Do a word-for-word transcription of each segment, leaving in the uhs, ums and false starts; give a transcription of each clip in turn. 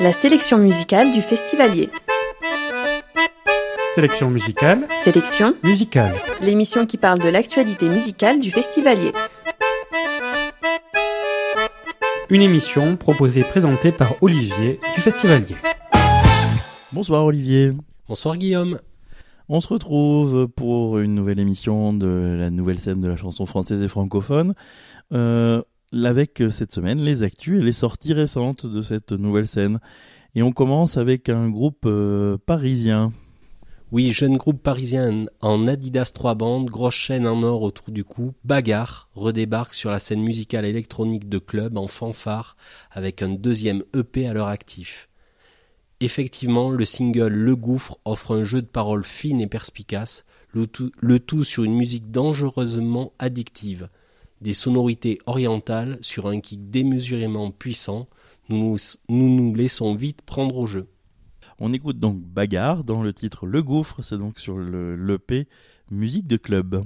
La sélection musicale du Festivalier. Sélection musicale. Sélection musicale. L'émission qui parle de l'actualité musicale du Festivalier. Une émission proposée et présentée par Olivier du Festivalier. Bonsoir Olivier. Bonsoir Guillaume. On se retrouve pour une nouvelle émission de la nouvelle scène de la chanson française et francophone. Euh, avec cette semaine les actus et les sorties récentes de cette nouvelle scène. Et on commence avec un groupe euh, parisien. Oui, jeune groupe parisien en Adidas trois bandes, grosse chaîne en or autour du cou, Bagarre redébarque sur la scène musicale électronique de club en fanfare avec un deuxième E P à leur actif. Effectivement, le single Le Gouffre offre un jeu de paroles fine et perspicace, le tout, le tout sur une musique dangereusement addictive. Des sonorités orientales sur un kick démesurément puissant, nous nous, nous nous laissons vite prendre au jeu. On écoute donc Bagarre dans le titre Le Gouffre, c'est donc sur le l'E P Musique de club.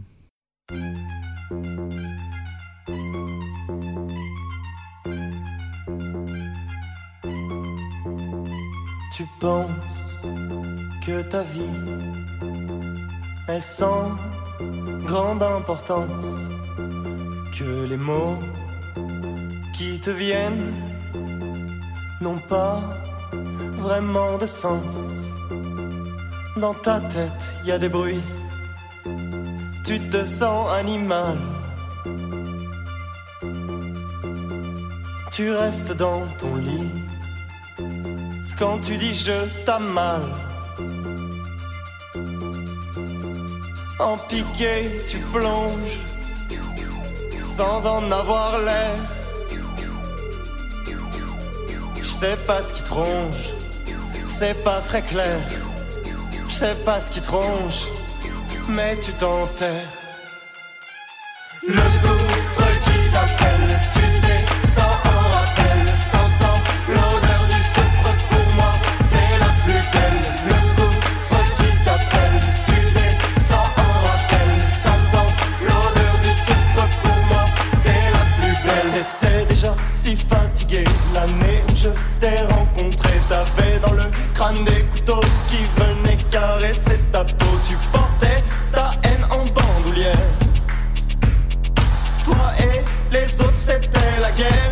Tu penses que ta vie est sans grande importance, que les mots qui te viennent n'ont pas vraiment de sens. Dans ta tête, y a des bruits, tu te sens animal. Tu restes dans ton lit quand tu dis je t'aime mal. En piqué, tu plonges sans en avoir l'air. Je sais pas ce qui te ronge, c'est pas très clair. Je sais pas ce qui te ronge, mais tu t'enterres. Le gouffre qui t'appelle, tu descends en rappel, sentant l'odeur du soufre, pour moi t'es la plus belle. Le gouffre qui t'appelle, tu descends en rappel, sentant l'odeur du soufre, pour moi t'es la plus belle. T'étais déjà si fatigué l'année où je t'ai rencontré, t'avais dans le crâne des couteaux qui venaient caresser ta peau. Tu portais ta haine en bandoulière. Toi et les autres c'était la guerre.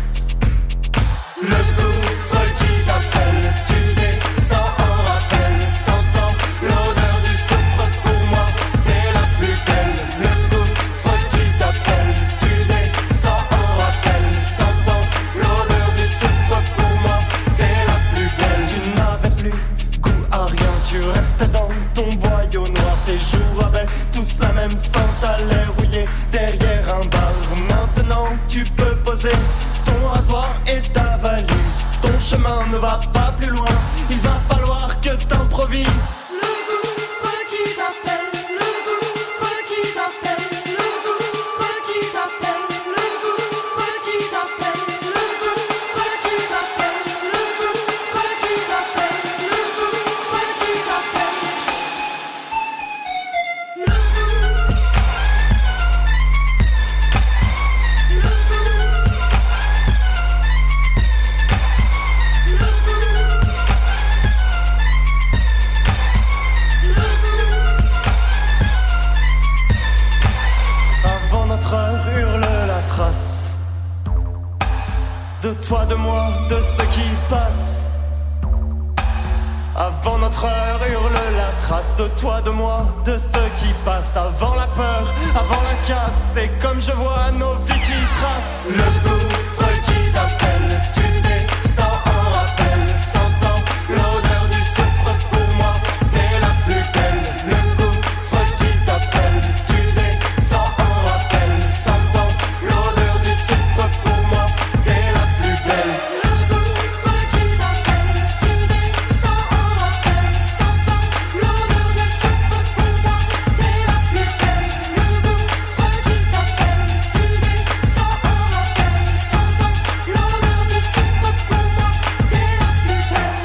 Le gouffre qui t'appelle, tu descends en rappel, sentant l'odeur du soufre, pour moi t'es la plus belle. Le gouffre qui t'appelle, tu descends en rappel, sentant l'odeur du soufre, pour moi t'es la plus belle. Tu n'avais plus goût à rien, tu restais dans ton boyau noir. Tes jours avaient tous la même fin, t'allais rouiller derrière un bar. Maintenant tu peux poser ton rasoir et ta valise. Ton chemin ne va pas plus loin, il va falloir que t'improvises. Le gouffre qui t'appelle, le gouffre qui t'appelle, le gouffre qui t'appelle, le gouffre qui t'appelle, le gouffre qui t'appelle, le gouffre qui t'appelle, le gouffre qui t'appelle. Avant notre heure hurle la trace de toi, de moi, de ce qui passe. Avant notre heure hurle la trace de toi, de moi, de ce qui passe. Avant la peur, avant la casse, c'est comme je vois nos vies qui tracent. Le gouffre qui t'appelle, tu descends en rappel, sentant l'odeur du soufre, pour moi t'es la plus belle. Le gouffre qui t'appelle, tu descends en rappel, sentant l'odeur du soufre, pour moi t'es la plus belle. Le gouffre qui t'appelle, tu descends en rappel, sentant l'odeur du soufre, pour moi t'es la plus belle. Le gouffre qui t'appelle, tu descends en rappel, sentant l'odeur du soufre, pour moi t'es la plus belle.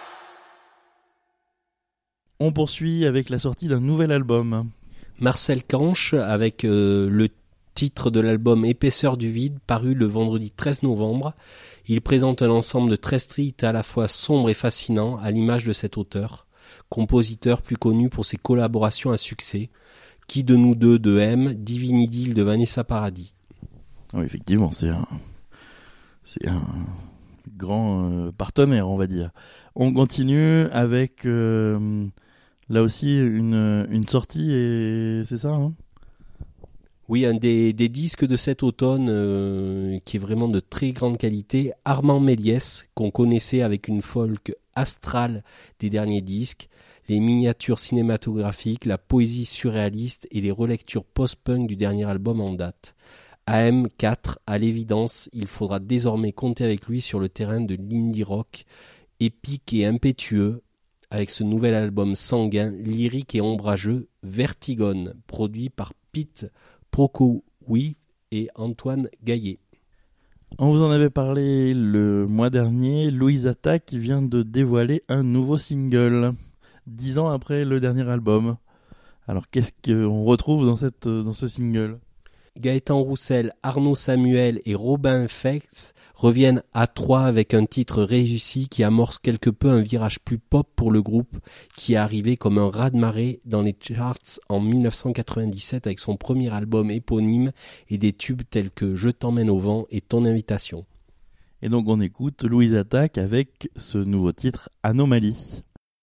On poursuit avec la sortie d'un nouvel album. Marcel Canche avec euh, le titre de l'album Épaisseur du vide, paru le vendredi treize novembre. Il présente un ensemble de treize titres à la fois sombres et fascinants, à l'image de cet auteur, compositeur plus connu pour ses collaborations à succès, Qui de nous deux de M, Divine Idylle de Vanessa Paradis. Oui, effectivement, c'est un, c'est un grand euh, partenaire, on va dire. On continue avec, euh, là aussi, une, une sortie, et c'est ça, hein ? Oui, un des, des disques de cet automne euh, qui est vraiment de très grande qualité, Armand Méliès, qu'on connaissait avec une folk astrale des derniers disques, les miniatures cinématographiques, la poésie surréaliste et les relectures post-punk du dernier album en date. A M quatre, à l'évidence, il faudra désormais compter avec lui sur le terrain de l'indie rock, épique et impétueux, avec ce nouvel album sanguin, lyrique et ombrageux, Vertigone, produit par Pete Prokowie et Antoine Gaillet. On vous en avait parlé le mois dernier, Louise Attaque vient de dévoiler un nouveau single, dix ans après le dernier album. Alors qu'est-ce qu'on retrouve dans, cette, dans ce single ? Gaëtan Roussel, Arnaud Samuel et Robin Fex reviennent à trois avec un titre réussi qui amorce quelque peu un virage plus pop pour le groupe qui est arrivé comme un raz-de-marée dans les charts en dix-neuf cent quatre-vingt-dix-sept avec son premier album éponyme et des tubes tels que Je t'emmène au vent et Ton invitation. Et donc on écoute Louise Attaque avec ce nouveau titre Anomalie.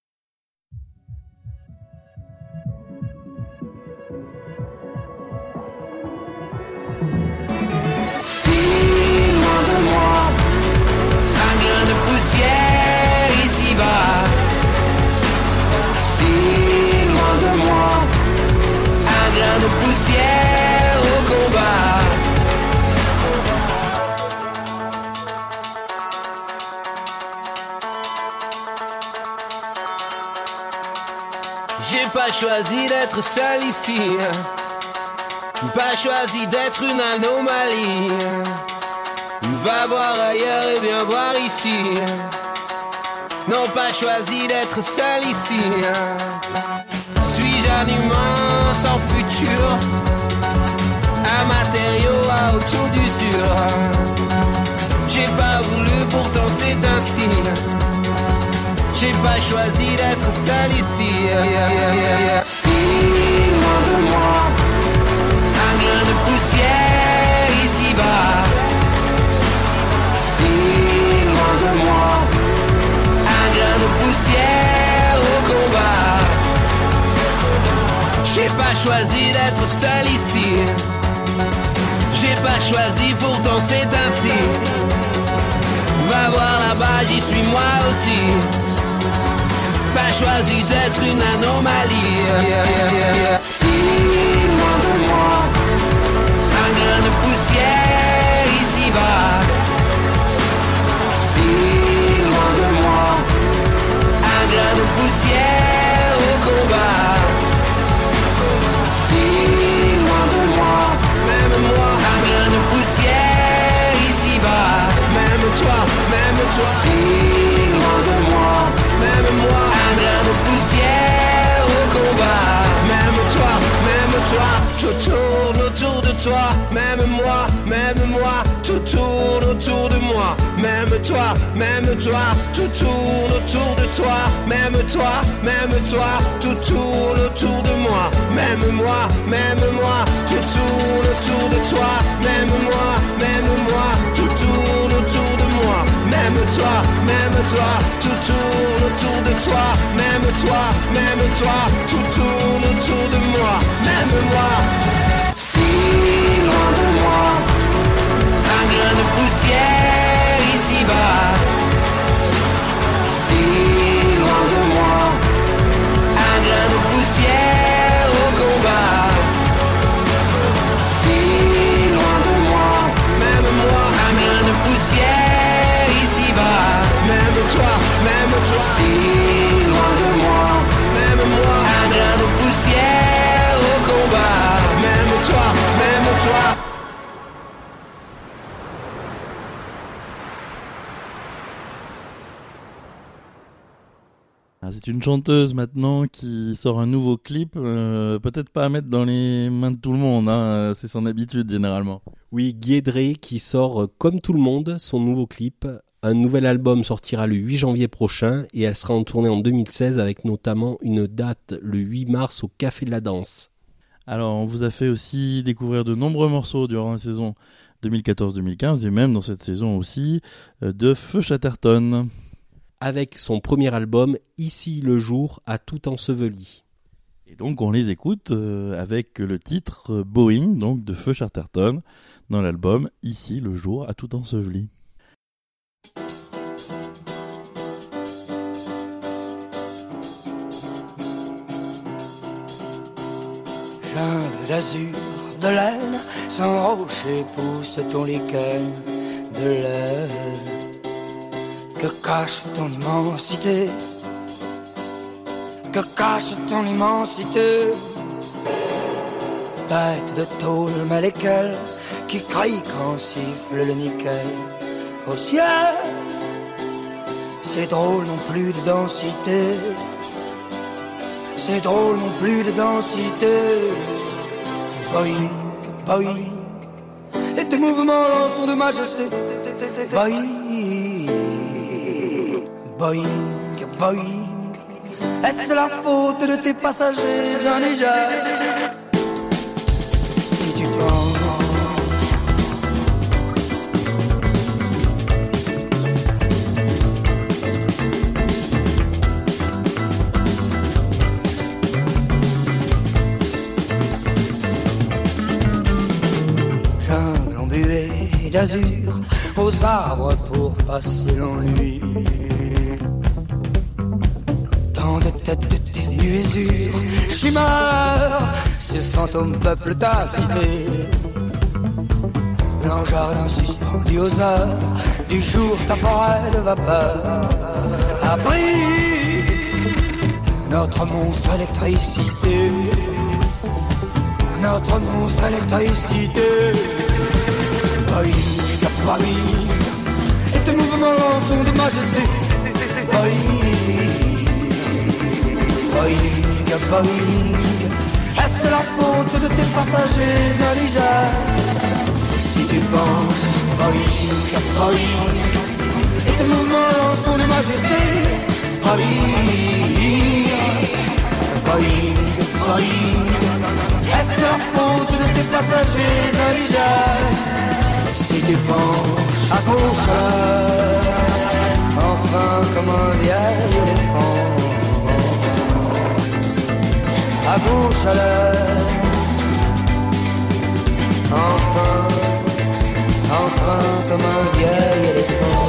Si loin de moi, un grain de poussière ici-bas. Si loin de moi, un grain de poussière au combat. J'ai pas choisi d'être seul ici. Pas choisi d'être une anomalie. Va voir ailleurs et viens voir ici. Non, pas choisi d'être seul ici. Suis-je un humain sans futur? Un matériau à autour d'usure. J'ai pas voulu, pourtant c'est ainsi. J'ai pas choisi d'être seul ici. Si loin de moi, un grain de poussière ici-bas. Si loin de moi, un grain de poussière au combat. J'ai pas choisi d'être seul ici. J'ai pas choisi, pourtant c'est ainsi. Va voir là-bas, j'y suis moi aussi. Pas choisi d'être une anomalie. Si loin de moi, un grain de poussière ici-bas. Si loin de moi, un grain de poussière au combat. Si loin de moi, même moi, un grain de poussière ici-bas. Même toi, même toi. Si loin de moi, même moi, un grain de poussière au combat. Même toi, même toi, tout tourne autour de toi. Même moi, même moi, tout tourne autour de moi. Même toi, même toi, tout tourne autour de toi. Même toi, même toi, tout tourne autour de moi. Même moi, même moi, tout tourne autour de toi. Même moi, même moi, tout tourne autour de moi. Même toi, même toi, tout tourne autour de toi. Même toi, même toi, tout tourne autour de moi. Même moi, si loin de moi, un grain de poussière ici-bas. Si loin de moi, un grain de poussière au combat. Si loin de moi, même moi, un grain de poussière ici-bas. Même toi, même toi. Si loin de moi, même moi, un grain de poussière au combat. Même toi, même toi. Ah, c'est une chanteuse maintenant qui sort un nouveau clip, euh, peut-être pas à mettre dans les mains de tout le monde, hein, c'est son habitude généralement. Oui, Guédré qui sort, euh, comme tout le monde, son nouveau clip. Un nouvel album sortira le huit janvier prochain et elle sera en tournée en deux mille seize avec notamment une date le huit mars au Café de la Danse. Alors, on vous a fait aussi découvrir de nombreux morceaux durant la saison deux mille quatorze deux mille quinze et même dans cette saison aussi euh, de Feu Chatterton. Avec son premier album, Ici le jour a tout enseveli. Et donc on les écoute euh, avec le titre euh, Boeing, donc de Feu Chatterton, dans l'album Ici le jour a tout enseveli. Jungle d'azur, de laine, sans rocher pousse ton lichen de laine. Que cache ton immensité? Que cache ton immensité? Bête de tôle maléquelle qui crie quand siffle le nickel au ciel. C'est drôle non plus de densité. C'est drôle non plus de densité. Boeing, Boeing, et tes mouvements lançons de majesté. Boeing, Boeing, Boeing, est-ce la faute de tes passagers indigènes? Si tu penses d'azur aux arbres pour passer l'ennui. Tant de têtes de tes nuésures, chimères, ces fantômes peuplent ta cité. Blanc jardin suspendu aux heures du jour, ta forêt de vapeur abrite notre monstre électricité. Notre monstre électricité. Boeing, Boeing, et tes mouvements lançons de majesté. Boeing, Boeing, Boeing, est-ce la faute de tes passagers indigènes? Si tu penses, Boeing, Boeing, et tes mouvements lançons de majesté. Boeing, Boeing, Boeing, est-ce la faute de tes passagers indigènes? Si tu penches à gauche à l'est, enfin comme un vieil éléphant. À gauche à l'est, enfin, enfin comme un vieil éléphant.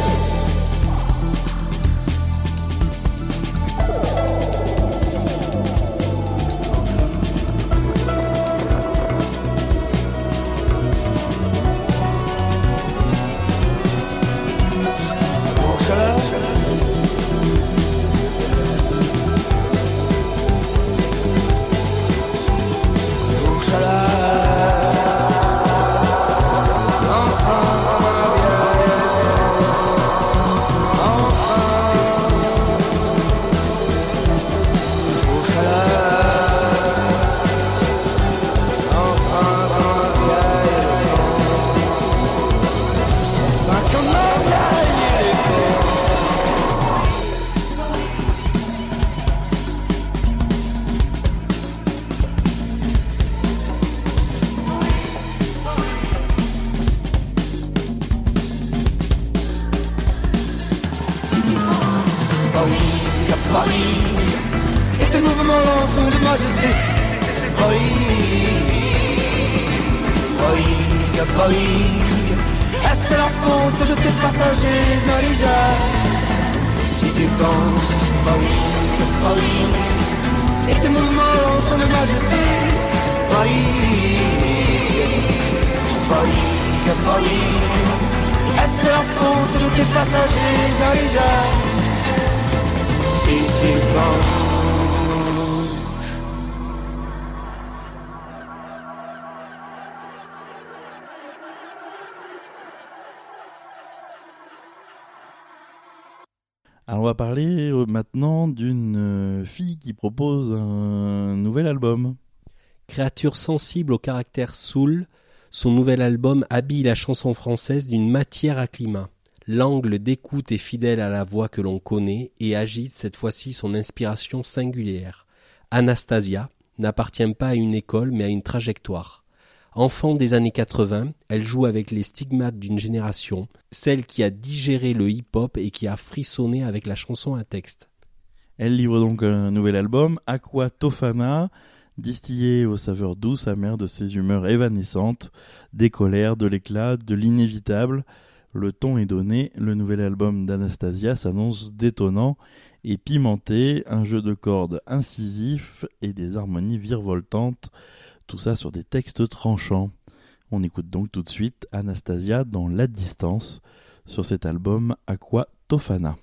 Alors on va parler euh, maintenant d'une euh, fille qui propose un nouvel album. Créature sensible au caractère soul, son nouvel album habille la chanson française d'une matière à climat. L'angle d'écoute est fidèle à la voix que l'on connaît et agite cette fois-ci son inspiration singulière. Anastasia n'appartient pas à une école mais à une trajectoire. Enfant des années quatre-vingts, elle joue avec les stigmates d'une génération, celle qui a digéré le hip-hop et qui a frissonné avec la chanson à texte. Elle livre donc un nouvel album, Aqua Tofana, distillé aux saveurs douces, amères de ses humeurs évanescentes, des colères, de l'éclat, de l'inévitable. Le ton est donné, le nouvel album d'Anastasia s'annonce détonnant et pimenté, un jeu de cordes incisif et des harmonies virevoltantes, tout ça sur des textes tranchants. On écoute donc tout de suite Anastasia dans La Distance sur cet album Aqua Tofana.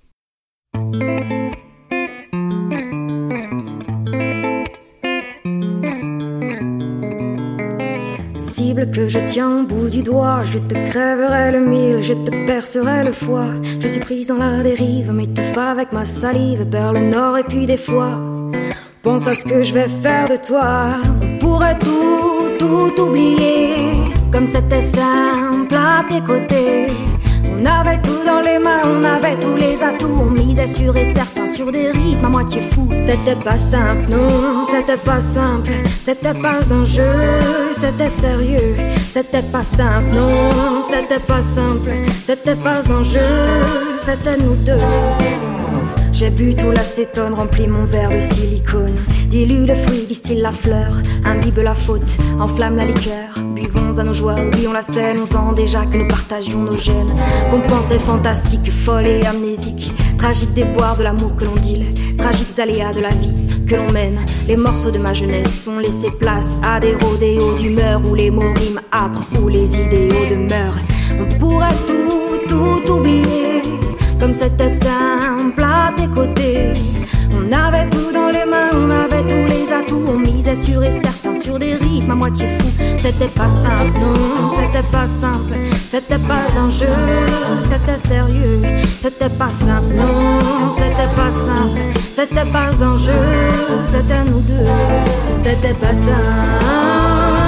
Cible que je tiens au bout du doigt, je te crèverai le mille, je te percerai le foie. Je suis prise dans la dérive, m'étouffe avec ma salive, vers le nord et puis des fois. Pense à ce que je vais faire de toi. On pourrait tout, tout oublier, comme c'était simple à tes côtés. On avait tout dans les mains, on avait tous les atouts. On misait sur et certain sur des rythmes à moitié fous. C'était pas simple, non, c'était pas simple. C'était pas un jeu, c'était sérieux. C'était pas simple, non, c'était pas simple. C'était pas un jeu, c'était nous deux. J'ai bu tout l'acétone, rempli mon verre de silicone. Dilue le fruit, distille la fleur, imbibe la faute, enflamme la liqueur. Buvons à nos joies, oublions la scène, on sent déjà que nous partagions nos gènes. Qu'on pensait fantastique, folle et amnésique. Tragique déboire de l'amour que l'on deal, tragiques aléas de la vie que l'on mène. Les morceaux de ma jeunesse ont laissé place à des rodéos d'humeur où les mots riment âpres, où les idéaux demeurent. On pourrait tout, tout oublier, comme c'était simple à tes côtés. On avait tout dans les mains, on avait tous les atouts. On misait sur et certain sur des rythmes à moitié fous. C'était pas simple, non, c'était pas simple. C'était pas un jeu, c'était sérieux. C'était pas simple, non, c'était pas simple. C'était pas un jeu, c'était nous deux. C'était pas simple.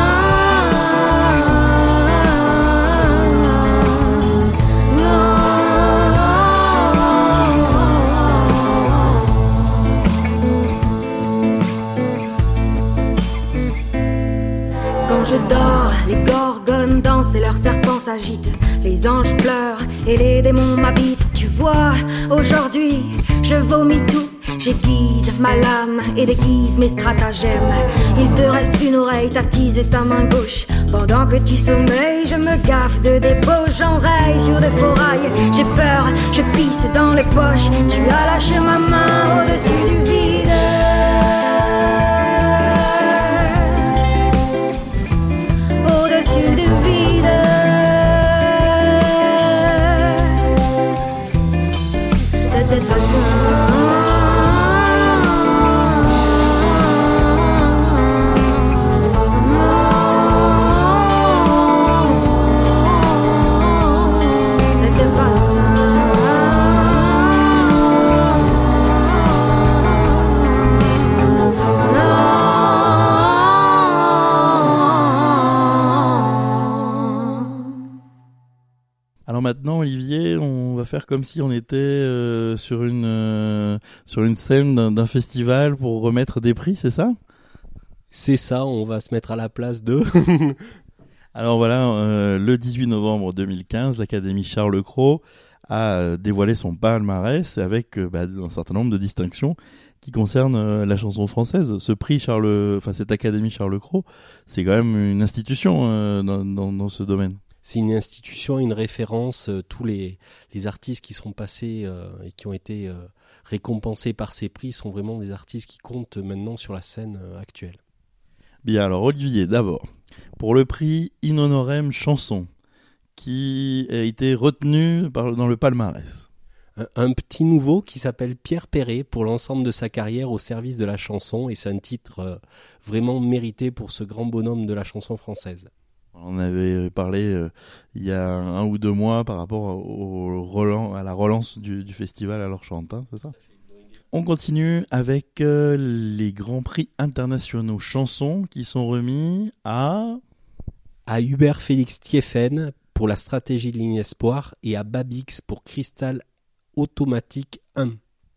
Je dors, les gorgones dansent et leurs serpents s'agitent. Les anges pleurent et les démons m'habitent. Tu vois, aujourd'hui, je vomis tout. J'aiguise ma lame et déguise mes stratagèmes. Il te reste une oreille, ta tise et ta main gauche. Pendant que tu sommeilles, je me gaffe de débauche. J'enraye sur des forailles, j'ai peur, je pisse dans les poches. Tu as lâché ma main au-dessus du vide. Au-dessus du vide. C'était pas ça. Maintenant, Olivier, on va faire comme si on était euh, sur une euh, sur une scène d'un, d'un festival pour remettre des prix, c'est ça ? C'est ça, on va se mettre à la place de... Alors voilà, euh, le dix-huit novembre deux mille quinze, l'Académie Charles Cros a dévoilé son palmarès avec euh, bah, un certain nombre de distinctions qui concernent euh, la chanson française. Ce prix Charles, enfin cette Académie Charles Cros, c'est quand même une institution euh, dans, dans, dans ce domaine. C'est une institution, une référence. Euh, tous les, les artistes qui sont passés euh, et qui ont été euh, récompensés par ces prix sont vraiment des artistes qui comptent maintenant sur la scène euh, actuelle. Bien, alors Olivier, d'abord, pour le prix In Honorem Chanson, qui a été retenu par, dans le palmarès. Un, un petit nouveau qui s'appelle Pierre Perret pour l'ensemble de sa carrière au service de la chanson, et c'est un titre euh, vraiment mérité pour ce grand bonhomme de la chanson française. On avait parlé euh, il y a un ou deux mois par rapport au relan- à la relance du, du festival à l'Orchantin, c'est ça ? On continue avec euh, les Grands Prix internationaux chansons qui sont remis à... À Hubert Félix Thieffen pour la stratégie de ligne espoir et à Babix pour Crystal Automatique un.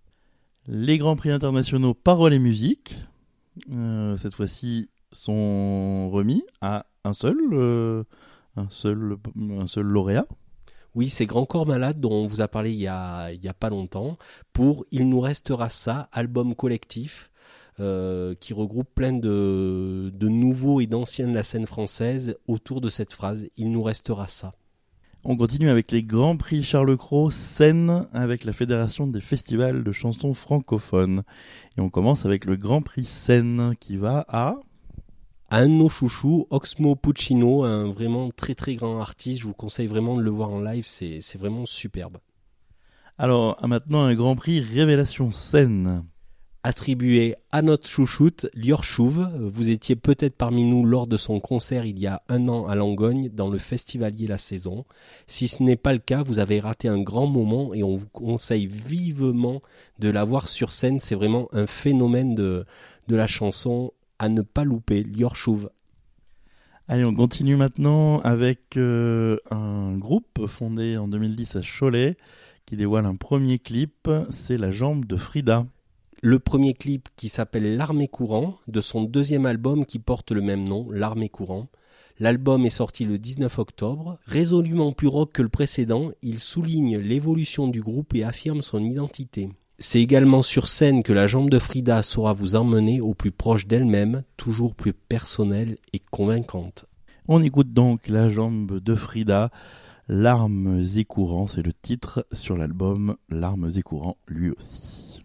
Les Grands Prix internationaux paroles et musique, euh, cette fois-ci, sont remis à un seul, euh, un seul, un seul lauréat. Oui, c'est Grand Corps Malade dont on vous a parlé il y a, il y a pas longtemps pour Il nous restera ça, album collectif euh, qui regroupe plein de, de nouveaux et d'anciens de la scène française autour de cette phrase Il nous restera ça. On continue avec les Grands Prix Charles Cros scène avec la Fédération des festivals de chansons francophones. Et on commence avec le Grand Prix scène qui va à... À un de nos chouchous, Oxmo Puccino, un vraiment très très grand artiste. Je vous conseille vraiment de le voir en live, c'est, c'est vraiment superbe. Alors, maintenant un Grand Prix Révélation scène. Attribué à notre chouchoute, Lior Chouve. Vous étiez peut-être parmi nous lors de son concert il y a un an à Langogne, dans le Festivalier La Saison. Si ce n'est pas le cas, vous avez raté un grand moment et on vous conseille vivement de la voir sur scène. C'est vraiment un phénomène de, de la chanson à ne pas louper, Lior Chouve. Allez, on continue maintenant avec euh, un groupe fondé en deux mille dix à Cholet qui dévoile un premier clip, c'est La Jambe de Frida. Le premier clip qui s'appelle L'Armée Courant, de son deuxième album qui porte le même nom, L'Armée Courant. L'album est sorti le dix-neuf octobre. Résolument plus rock que le précédent, il souligne l'évolution du groupe et affirme son identité. C'est également sur scène que La Jambe de Frida saura vous emmener au plus proche d'elle-même, toujours plus personnelle et convaincante. On écoute donc La Jambe de Frida, Larmes et courants, c'est le titre sur l'album Larmes et courants lui aussi.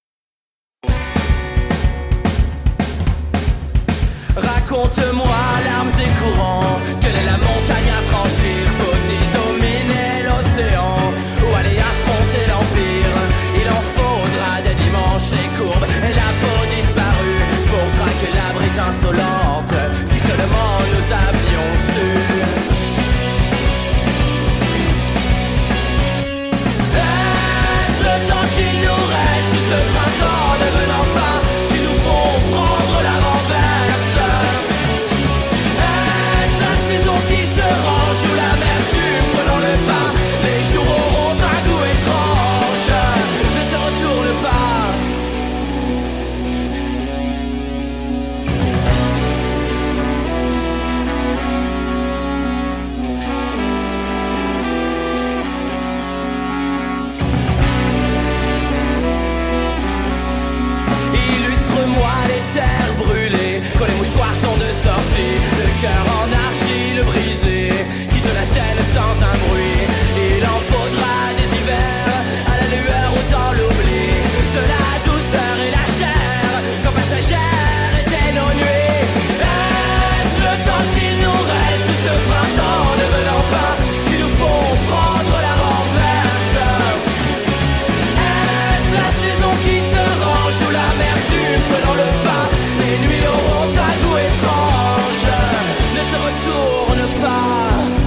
Raconte-moi, larmes et courants, quelle est la montagne à franchir? Faut-il dominer l'océan ou aller affronter l'empire? Il en faudra des dimanches et courbes et la peau disparue pour traquer la brise insolente. Si seulement nous avions su. Est-ce le temps qu'il nous reste, ce printemps ne venant pas, qui nous font prendre la renverse? Est-ce la saison qui se range ou l'amertume prenant le pas? Les jours auront un goût étrange, ne te retourne pas. Illustre-moi les terres brûlées, quand les mouchoirs sont de sortie, le cœur en argile brisé, quitte la scène sans un bruit. Il en faudra des hivers, à la lueur ou dans l'oubli, de la douceur et la chair, quand passagères étaient nos nuits. Est-ce le temps qu'il nous reste, ce printemps ne venant pas, qui nous font prendre la renverse? Est-ce la saison qui se range ou l'amertume prenant le pas? Les nuits auront un goût étrange, ne te retourne pas.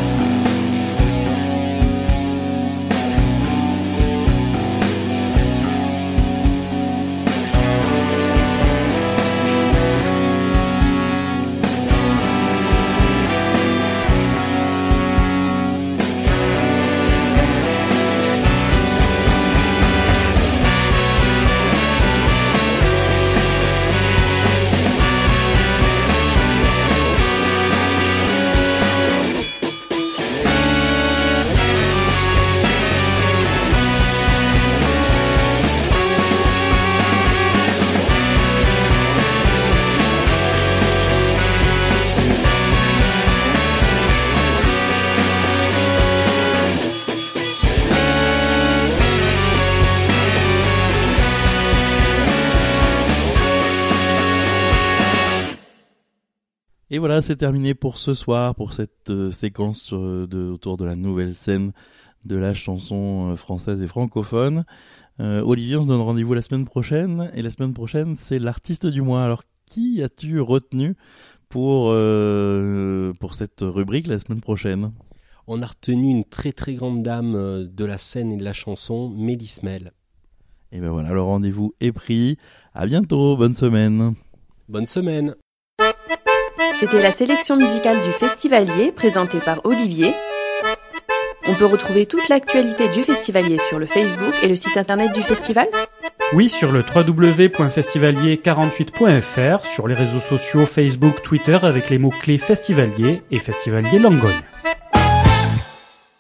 Et voilà, c'est terminé pour ce soir, pour cette euh, séquence euh, de, autour de la nouvelle scène de la chanson euh, française et francophone. Euh, Olivier, on se donne rendez-vous la semaine prochaine. Et la semaine prochaine, c'est l'artiste du mois. Alors, qui as-tu retenu pour, euh, pour cette rubrique la semaine prochaine? On a retenu une très très grande dame de la scène et de la chanson, Mélis Mel. Et ben voilà, le rendez-vous est pris. À bientôt, bonne semaine. Bonne semaine. C'était la sélection musicale du Festivalier, présentée par Olivier. On peut retrouver toute l'actualité du Festivalier sur le Facebook et le site internet du festival. Oui, sur le w w w point festivalier quarante-huit point f r, sur les réseaux sociaux Facebook, Twitter avec les mots-clés Festivalier et Festivalier Langogne.